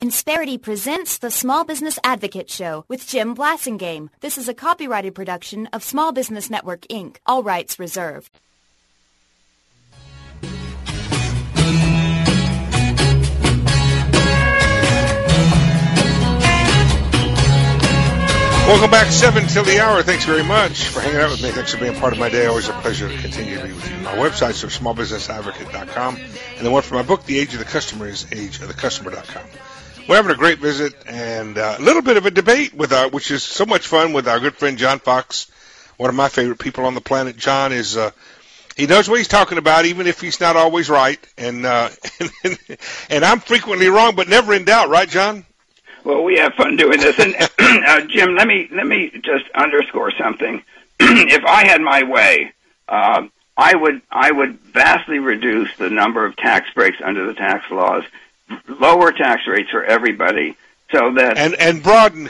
Insperity presents the Small Business Advocate Show with Jim Blasingame. This is a copyrighted production of Small Business Network, Inc., all rights reserved. Welcome back, 7 till the hour. Thanks very much for hanging out with me. Thanks for being part of my day. Always a pleasure to continue to be with you. My websites are smallbusinessadvocate.com, and the one for my book, The Age of the Customer, is ageofthecustomer.com. We're having a great visit and a little bit of a debate with which is so much fun, with our good friend John Fox, one of my favorite people on the planet. John is he knows what he's talking about, even if he's not always right, and and I'm frequently wrong, but never in doubt, right, John? Well, we have fun doing this, and Jim, let me just underscore something. If I had my way, I would vastly reduce the number of tax breaks under the tax laws, lower tax rates for everybody, so that and broaden.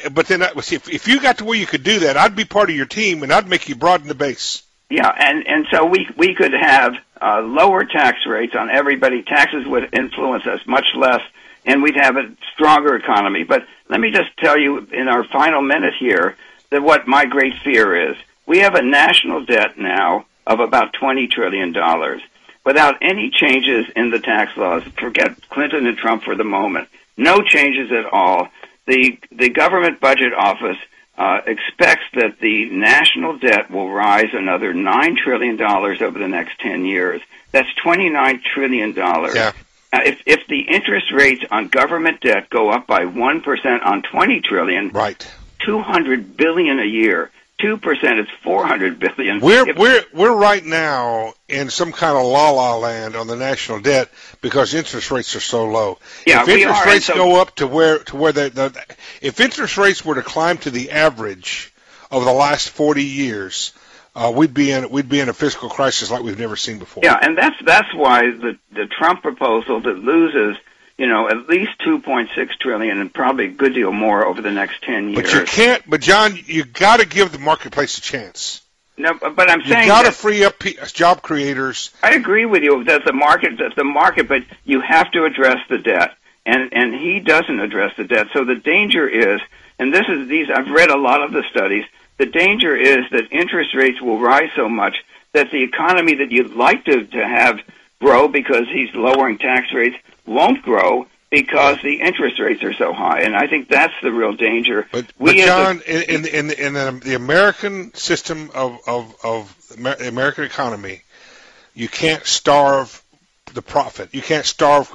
If you got to where you could do that, I'd be part of your team, and I'd make you broaden the base. Yeah, and so we could have lower tax rates on everybody. Taxes would influence us much less, and we'd have a stronger economy. But let me just tell you in our final minute here that what my great fear is. We have a national debt now of about $20 trillion without any changes in the tax laws. Forget Clinton and Trump for the moment. No changes at all. The Government Budget Office expects that the national debt will rise another $9 trillion over the next 10 years. That's $29 trillion. Yeah. If the interest rates on government debt go up by 1% on $20 trillion, right, $200 billion a year. 2% is $400 billion. We're right now in some kind of la-la land on the national debt because interest rates are so low. Yeah, if interest rates go up to where if interest rates were to climb to the average of the last 40 years, we'd be in a fiscal crisis like we've never seen before. Yeah, and that's why the Trump proposal that loses, at least $2.6 trillion and probably a good deal more over the next 10 years. But John, you got to give the marketplace a chance. No, but I'm saying you got to free up job creators. I agree with you that the market, but you have to address the debt, and he doesn't address the debt. So the danger is, and I've read a lot of the studies. The danger is that interest rates will rise so much that the economy that you'd like to have grow because he's lowering tax rates won't grow because the interest rates are so high. And I think that's the real danger. But John, in the American system of the American economy, you can't starve the profit. You can't starve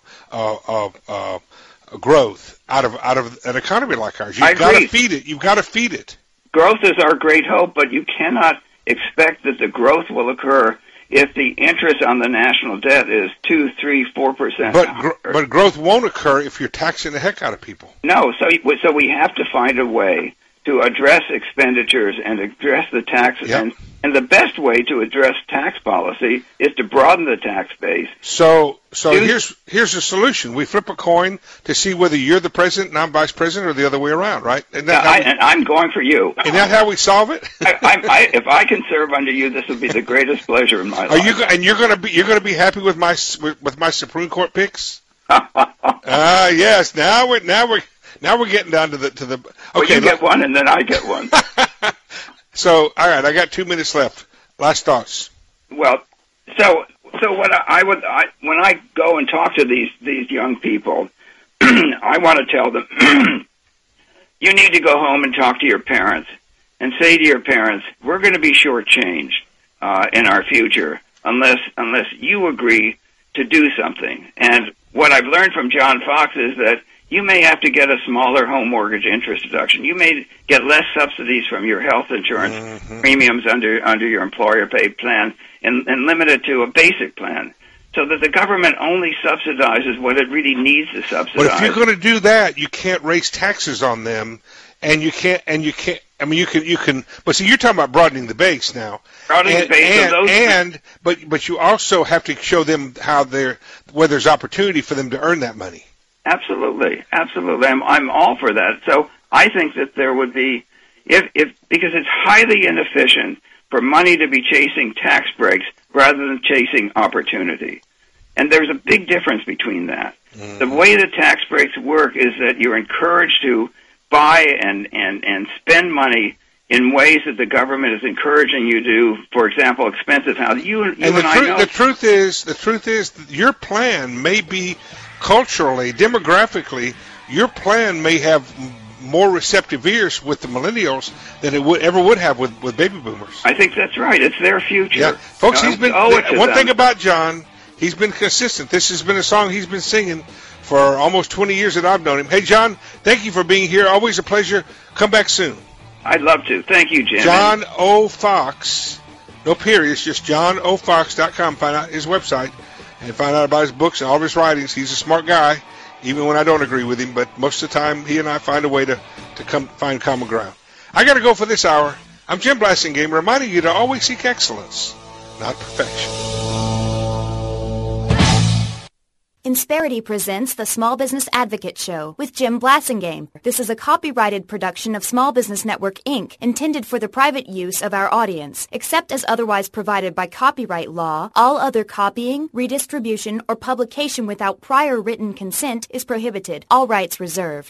growth out of an economy like ours. You've got to feed it. You've got to feed it. Growth is our great hope, but you cannot expect that the growth will occur if the interest on the national debt is 2%, 3%, 4%. But growth won't occur if you're taxing the heck out of people. No, so we have to find a way to address expenditures and address the taxes. Yep. And the best way to address tax policy is to broaden the tax base. So here's the solution. We flip a coin to see whether you're the president and I'm vice president, or the other way around, right? And I'm going for you. Isn't that how we solve it? If I can serve under you, this would be the greatest pleasure in my life. You're gonna be happy with my Supreme Court picks? Yes. Now we're getting down to the. Okay, well, you get one, and then I get one. So, all right, I got 2 minutes left. Last thoughts. Well, so what when I go and talk to these young people, I want to tell them, you need to go home and talk to your parents and say to your parents, we're going to be shortchanged in our future unless you agree to do something. And what I've learned from John Fox is that you may have to get a smaller home mortgage interest deduction. You may get less subsidies from your health insurance premiums under your employer-paid plan and limit it to a basic plan, so that the government only subsidizes what it really needs to subsidize. But if you're going to do that, you can't raise taxes on them, and you can't. I mean, you can. But see, you're talking about broadening the base now. Broadening the base, but you also have to show them where there's opportunity for them to earn that money. Absolutely. I'm all for that. So I think that there would be, because it's highly inefficient for money to be chasing tax breaks rather than chasing opportunity. And there's a big difference between that. The way the tax breaks work is that you're encouraged to buy and spend money in ways that the government is encouraging you to. For example, expensive housing. You and I know. The truth is, your plan may be culturally, demographically, your plan may have more receptive ears with the millennials than it ever would have with baby boomers. I think that's right. It's their future. Yeah, folks. He's been one thing about John. He's been consistent. This has been a song he's been singing for almost 20 years that I've known him. Hey, John, thank you for being here. Always a pleasure. Come back soon. I'd love to. Thank you, Jim. John O. Fox, no periods, just johnofox.com. Find out his website and find out about his books and all of his writings. He's a smart guy, even when I don't agree with him, but most of the time he and I find a way to find common ground. I got to go for this hour. I'm Jim Blasingame, reminding you to always seek excellence, not perfection. Insperity presents the Small Business Advocate Show with Jim Blasingame. This is a copyrighted production of Small Business Network, Inc., intended for the private use of our audience. Except as otherwise provided by copyright law, all other copying, redistribution, or publication without prior written consent is prohibited. All rights reserved.